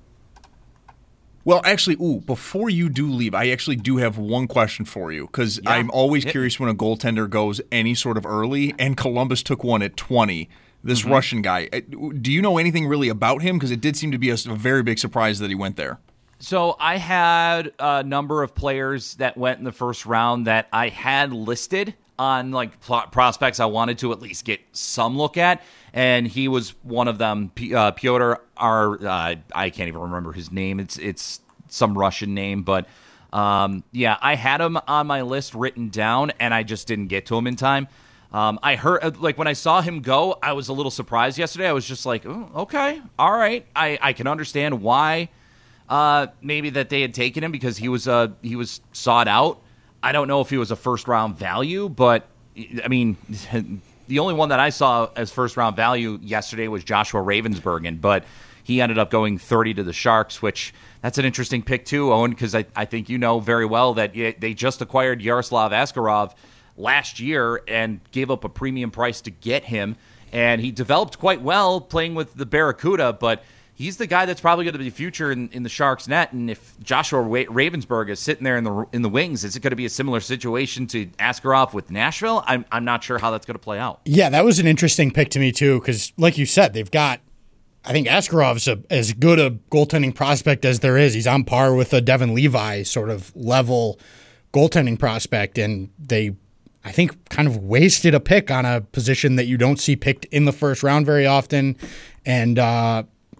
Well, actually, ooh, before you do leave, I actually do have one question for you, because yeah. I'm always Hit curious me. when a goaltender goes any sort of early, and Columbus took one at twenty. This mm-hmm. Russian guy. Do you know anything really about him? Because it did seem to be a, a very big surprise that he went there. So I had a number of players that went in the first round that I had listed on like pl- prospects I wanted to at least get some look at, and he was one of them. P- uh, Pyotr, our, uh, I can't even remember his name. It's it's some Russian name, but um, yeah, I had him on my list written down, and I just didn't get to him in time. Um, I heard, like, when I saw him go, I was a little surprised yesterday. I was just like, oh, okay, all right. I, I can understand why uh, maybe that they had taken him, because he was uh, he was sought out. I don't know if he was a first-round value, but, I mean, the only one that I saw as first-round value yesterday was Joshua Ravensbergen, but he ended up going thirty to the Sharks, which that's an interesting pick too, Owen, because I, I think you know very well that they just acquired Yaroslav Askarov last year and gave up a premium price to get him, and he developed quite well playing with the Barracuda, but he's the guy that's probably going to be the future in, in the Sharks net. And if Joshua Ravensberg is sitting there in the in the wings, is it going to be a similar situation to Askarov with Nashville? I'm I'm not sure how that's going to play out. Yeah, that was an interesting pick to me too, because like you said, they've got, I think Askarov's a, as good a goaltending prospect as there is. He's on par with a Devin Levi sort of level goaltending prospect, and they, I think, kind of wasted a pick on a position that you don't see picked in the first round very often. And uh,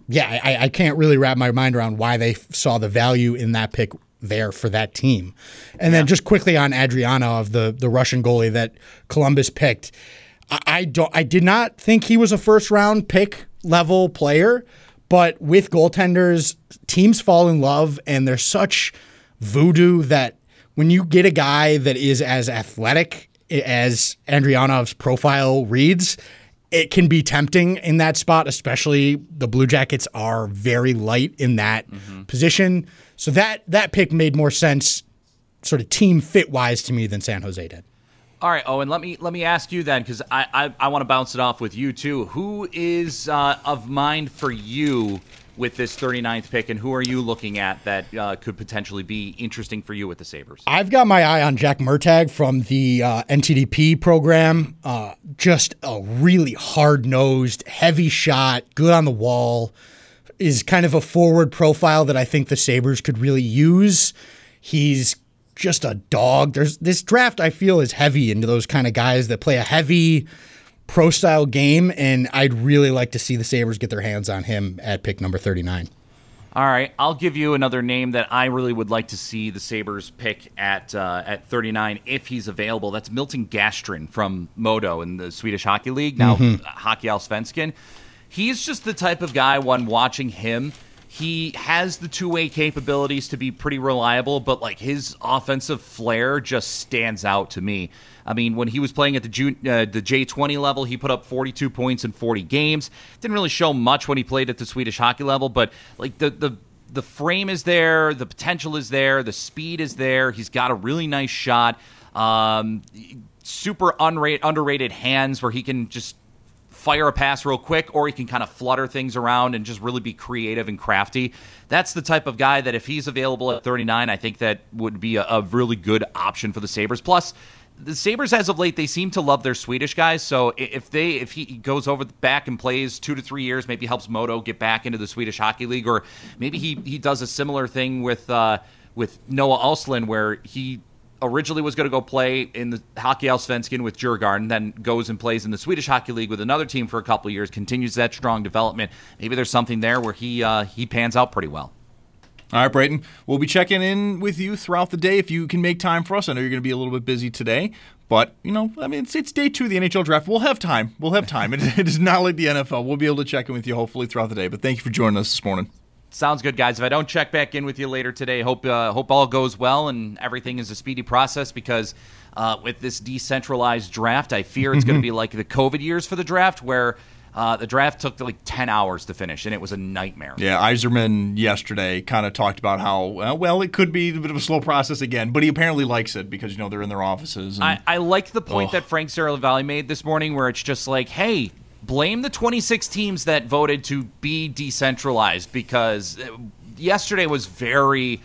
yeah, I, I can't really wrap my mind around why they saw the value in that pick there for that team. And yeah. then just quickly on Adrianov, the the Russian goalie that Columbus picked, I, I don't I did not think he was a first round pick level player, but with goaltenders, teams fall in love, and there's such voodoo that when you get a guy that is as athletic as Andrianov's profile reads, it can be tempting in that spot, especially the Blue Jackets are very light in that mm-hmm. position. So that that pick made more sense sort of team fit-wise to me than San Jose did. All right, Owen, let me let me ask you then, because I, I, I want to bounce it off with you too. Who is uh, of mind for you with this thirty-ninth pick, and who are you looking at that uh, could potentially be interesting for you with the Sabres? I've got my eye on Jack Murtagh from the uh, N T D P program. Uh, just a really hard-nosed, heavy shot, good on the wall, is kind of a forward profile that I think the Sabres could really use. He's just a dog. There's this draft, I feel, is heavy into those kind of guys that play a heavy pro-style game, and I'd really like to see the Sabres get their hands on him at pick number thirty-nine. All right, I'll give you another name that I really would like to see the Sabres pick at uh, at thirty-nine if he's available. That's Milton Gastrin from Modo in the Swedish Hockey League, now mm-hmm. Hockey Allsvenskan. He's just the type of guy, when watching him, he has the two-way capabilities to be pretty reliable, but like his offensive flair just stands out to me. I mean, when he was playing at the June, uh, the J twenty level, he put up forty-two points in forty games. Didn't really show much when he played at the Swedish hockey level, but like the the the frame is there, the potential is there, the speed is there. He's got a really nice shot, um, super unra- underrated hands where he can just fire a pass real quick, or he can kind of flutter things around and just really be creative and crafty. That's the type of guy that if he's available at thirty-nine, I think that would be a, a really good option for the Sabres. Plus, the Sabres, as of late, they seem to love their Swedish guys. So if they if he goes over the back and plays two to three years, maybe helps Modo get back into the Swedish Hockey League, or maybe he, he does a similar thing with uh, with Noah Östlund, where he originally was going to go play in the Hockey Allsvenskan with Djurgården, then goes and plays in the Swedish Hockey League with another team for a couple of years, continues that strong development. Maybe there's something there where he uh, he pans out pretty well. All right, Brayton, we'll be checking in with you throughout the day if you can make time for us. I know you're going to be a little bit busy today, but, you know, I mean, it's, it's day two of the N H L draft. We'll have time. We'll have time. It, it is not like the N F L. We'll be able to check in with you hopefully throughout the day, but thank you for joining us this morning. Sounds good, guys. If I don't check back in with you later today, hope uh, hope all goes well and everything is a speedy process, because uh, with this decentralized draft, I fear it's going to be like the COVID years for the draft, where uh, the draft took like ten hours to finish, and it was a nightmare. Yeah, Yzerman yesterday kind of talked about how, well, well, it could be a bit of a slow process again, but he apparently likes it because, you know, they're in their offices. And, I, I like the point oh. that Frank Saravalli made this morning, where it's just like, hey, blame the twenty-six teams that voted to be decentralized, because yesterday was very,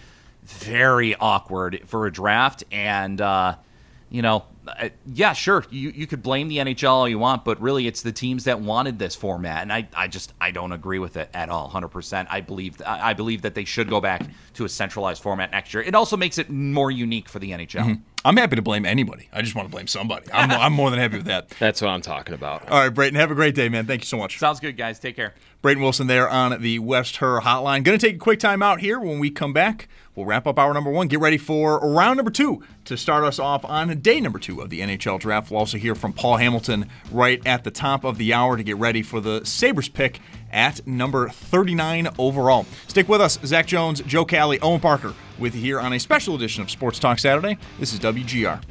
very awkward for a draft. And, uh, you know, yeah, sure, you, you could blame the N H L all you want, but really it's the teams that wanted this format. And I, I just I don't agree with it at all, one hundred percent. I believe, I believe that they should go back to a centralized format next year. It also makes it more unique for the N H L. Mm-hmm. I'm happy to blame anybody. I just want to blame somebody. I'm, I'm more than happy with that. That's what I'm talking about. All right, Brayton, have a great day, man. Thank you so much. Sounds good, guys. Take care. Brayton Wilson there on the West Her Hotline. Going to take a quick time out here. When we come back, we'll wrap up hour number one. Get ready for round number two to start us off on day number two of the N H L draft. We'll also hear from Paul Hamilton right at the top of the hour to get ready for the Sabres pick at number thirty-nine overall. Stick with us. Zach Jones, Joe Cali, Owen Parker with you here on a special edition of Sports Talk Saturday. This is W G R.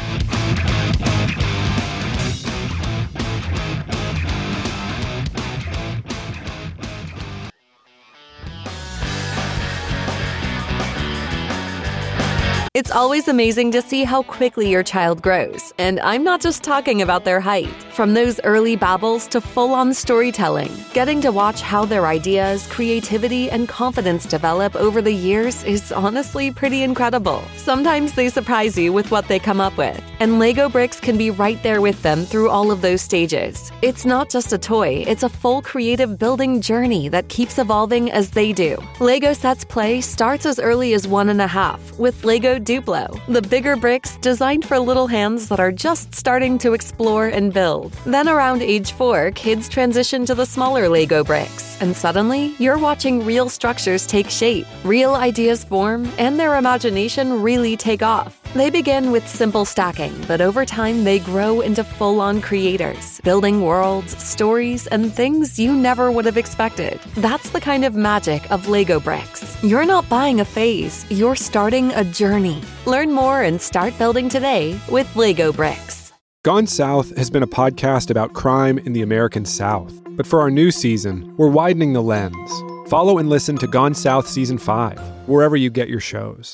It's always amazing to see how quickly your child grows, and I'm not just talking about their height. From those early babbles to full-on storytelling, getting to watch how their ideas, creativity, and confidence develop over the years is honestly pretty incredible. Sometimes they surprise you with what they come up with, and Lego Bricks can be right there with them through all of those stages. It's not just a toy, it's a full creative building journey that keeps evolving as they do. Lego Sets Play starts as early as one and a half, with Lego Do Duplo, the bigger bricks designed for little hands that are just starting to explore and build. Then around age four, kids transition to the smaller Lego bricks, and suddenly you're watching real structures take shape, real ideas form, and their imagination really take off. They begin with simple stacking, but over time they grow into full-on creators, building worlds, stories, and things you never would have expected. That's the kind of magic of Lego bricks. You're not buying a phase, you're starting a journey. Learn more and start building today with Lego bricks. Gone South has been a podcast about crime in the American South. But for our new season, we're widening the lens. Follow and listen to Gone South Season five, wherever you get your shows.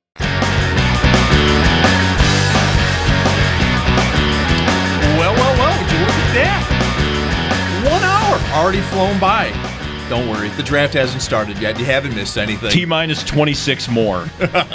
Well, well, well, would you look at that? One hour already flown by. Don't worry, the draft hasn't started yet. You haven't missed anything. T-minus twenty-six more.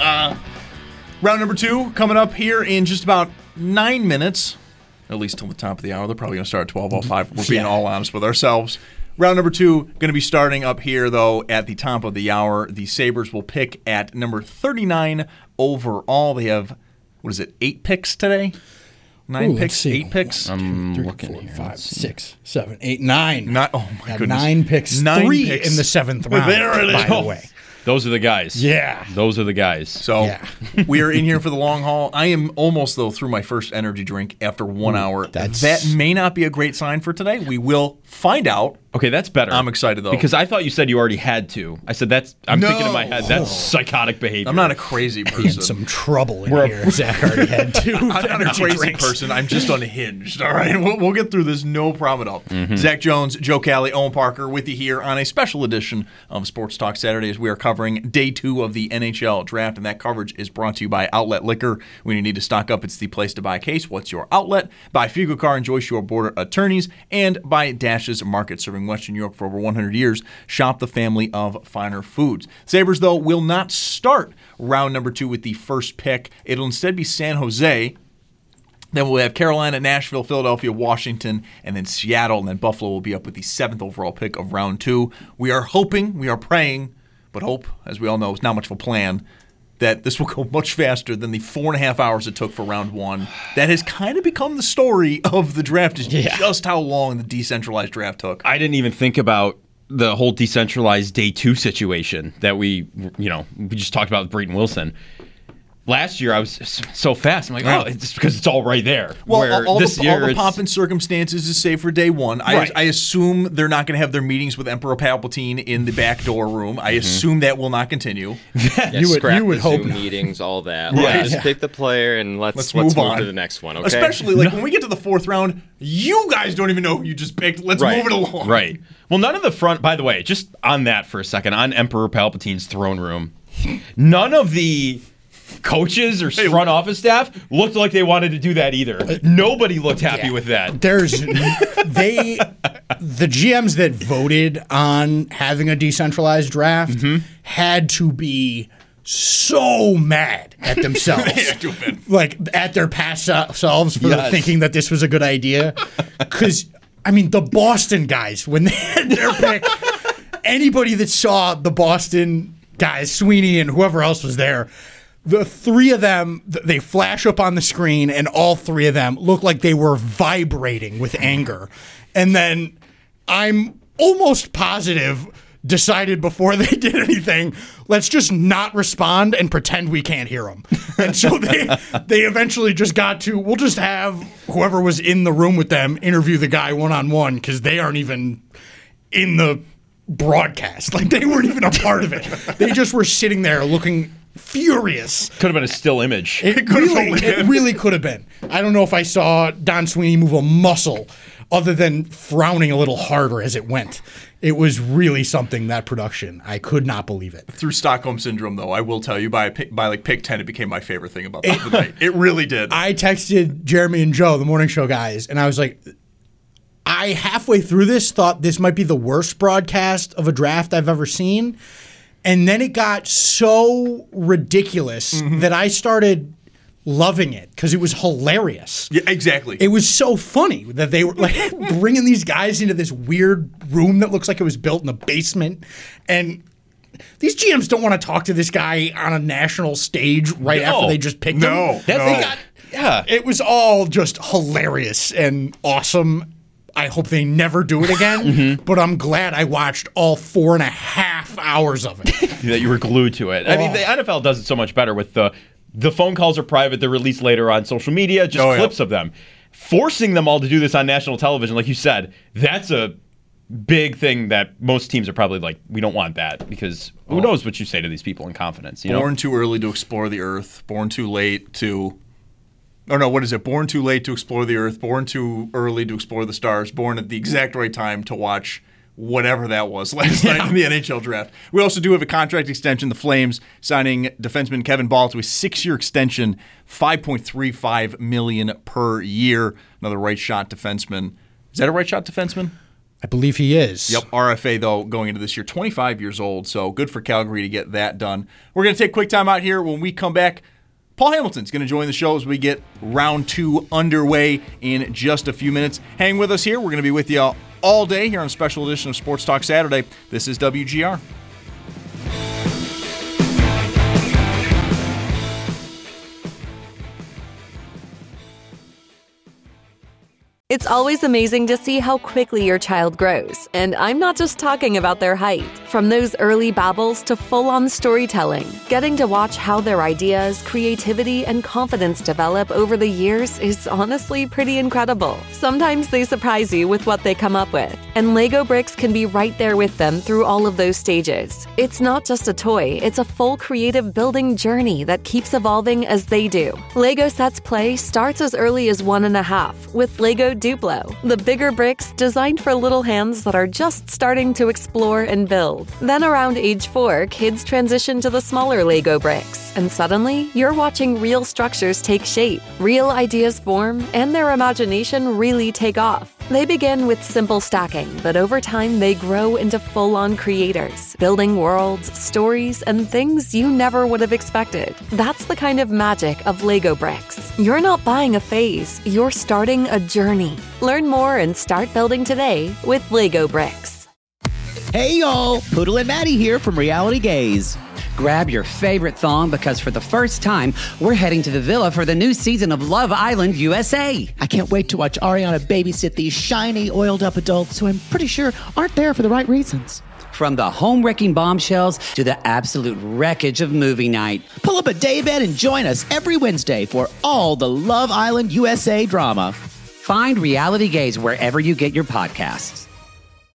Round number two coming up here in just about nine minutes, at least till the top of the hour. They're probably going to start at twelve oh five. We're being yeah. all honest with ourselves. Round number two going to be starting up here, though, at the top of the hour. The Sabres will pick at number thirty-nine overall. They have, what is it, eight picks today? Nine Ooh, picks, eight picks. One, two, I'm three, looking four, here. five, six, seven, eight, nine. Not, oh, my Got goodness. Nine picks. Nine three picks. in the seventh round, There it is. by the way. Those are the guys. Yeah. Those are the guys. So Yeah. we are in here for the long haul. I am almost, though, through my first energy drink after one Ooh, hour. that's- That may not be a great sign for today. We will find out. Okay, that's better. I'm excited, though. Because I thought you said you already had to. I said that's, I'm No. thinking in my head, that's psychotic behavior. I'm not a crazy In person. some trouble in We're a- here. Zach already had two. I'm not a energy crazy drinks. person. I'm just unhinged. All right, we'll, we'll get through this. No problem at all. Mm-hmm. Zach Jones, Joe Cali, Owen Parker with you here on a special edition of Sports Talk Saturdays. We are covering day two of the N H L draft, and that coverage is brought to you by Outlet Liquor. When you need to stock up, it's the place to buy a case. What's your outlet? By Figo Car and Joyce Shore Border Attorneys, and by Dash's Market, serving Western New York for over one hundred years. Shop the family of finer foods. Sabres, though, will not start round number two with the first pick. It'll instead be San Jose. Then we'll have Carolina, Nashville, Philadelphia, Washington, and then Seattle, and then Buffalo will be up with the seventh overall pick of round two. We are hoping, we are praying, but hope, as we all know, is not much of a plan, that this will go much faster than the four and a half hours it took for round one. That has kind of become the story of the draft, is Yeah. just how long the decentralized draft took. I didn't even think about the whole decentralized day two situation that we, you know, we just talked about with Brayton Wilson. Last year, I was so fast. I'm like, oh, it's because it's all right there. Well, Where all, all this the, year, all the it's- pomp and circumstances is safe for day one. Right. I, I assume they're not going to have their meetings with Emperor Palpatine in the back door room. I assume that will not continue. Yeah, You would- scrap you would the hope Zoom not. meetings, all that. Right. Like, just Yeah. pick the player and let's Let's let's, move move, on. to the next one. Okay. Especially like when we get to the fourth round, you guys don't even know who you just picked. Let's Right. move it along. Right. Well, none of the front, by the way, just on that for a second, on Emperor Palpatine's throne room, none of the coaches or front office staff looked like they wanted to do that either. Nobody looked happy Yeah. with that. There's they the G Ms that voted on having a decentralized draft Mm-hmm. had to be so mad at themselves. They had to have been. Like at their past se- selves for Yes. thinking that this was a good idea. Because I mean, the Boston guys, when they had their pick, anybody that saw the Boston guys, Sweeney and whoever else was there, the three of them, th- they flash up on the screen, and all three of them look like they were vibrating with anger. And then I'm almost positive decided before they did anything, let's just not respond and pretend we can't hear them. And so they they eventually just got to, we'll just have whoever was in the room with them interview the guy one-on-one because they aren't even in the broadcast. Like they weren't even a part of it. They just were sitting there looking furious. Could have been a still image. It, really, it really could have been. I don't know if I saw Don Sweeney move a muscle other than frowning a little harder as it went. It was really something, that production. I could not believe it. Through Stockholm Syndrome, though, I will tell you, by pick, by like pick ten, it became my favorite thing about the night. It really did. I texted Jeremy and Joe, the morning show guys, and I was like, I halfway through this thought this might be the worst broadcast of a draft I've ever seen. And then it got so ridiculous Mm-hmm. that I started loving it because it was hilarious. Yeah, exactly. It was so funny that they were like bringing these guys into this weird room that looks like it was built in a basement. And these G Ms don't want to talk to this guy on a national stage right No. after they just picked No, him. no. They got, Yeah. it was all just hilarious and awesome. I hope they never do it again, Mm-hmm. but I'm glad I watched all four and a half hours of it. that you were glued to it. I mean, Oh. the N F L does it so much better with the the phone calls are private. They're released later on social media, just Oh, yeah. clips of them. Forcing them all to do this on national television, like you said, that's a big thing that most teams are probably like, we don't want that because who Oh. knows what you say to these people in confidence. You know? Born too early to explore the earth, born too late to. Oh no, what is it? Born too late to explore the earth, born too early to explore the stars, born at the exact right time to watch whatever that was last night in the N H L draft. We also do have a contract extension. The Flames signing defenseman Kevin Ball to a six-year extension, five point three five million dollars per year. Another right shot defenseman. Is that a right shot defenseman? I believe he is. Yep, R F A, though, going into this year, twenty-five years old, so good for Calgary to get that done. We're going to take a quick time out here. When we come back, Paul Hamilton's going to join the show as we get round two underway in just a few minutes. Hang with us here. We're going to be with you all day here on a special edition of Sports Talk Saturday. This is W G R. It's always amazing to see how quickly your child grows, and I'm not just talking about their height. From those early babbles to full-on storytelling, getting to watch how their ideas, creativity, and confidence develop over the years is honestly pretty incredible. Sometimes they surprise you with what they come up with, and Lego Bricks can be right there with them through all of those stages. It's not just a toy, it's a full creative building journey that keeps evolving as they do. Lego Sets Play starts as early as one and a half with Lego Duplo, the bigger bricks designed for little hands that are just starting to explore and build. Then around age four, kids transition to the smaller Lego bricks, and suddenly you're watching real structures take shape, real ideas form, and their imagination really take off. They begin with simple stacking, but over time they grow into full-on creators, building worlds, stories, and things you never would have expected. That's the kind of magic of Lego bricks. You're not buying a phase, you're starting a journey. Learn more and start building today with Lego Bricks. Hey y'all, Poodle and Maddie here from Reality Gaze. Grab your favorite thong because for the first time, we're heading to the villa for the new season of Love Island U S A. I can't wait to watch Ariana babysit these shiny, oiled up adults who I'm pretty sure aren't there for the right reasons. From the home-wrecking bombshells to the absolute wreckage of movie night. Pull up a daybed and join us every Wednesday for all the Love Island U S A drama. Find Reality Gaze wherever you get your podcasts.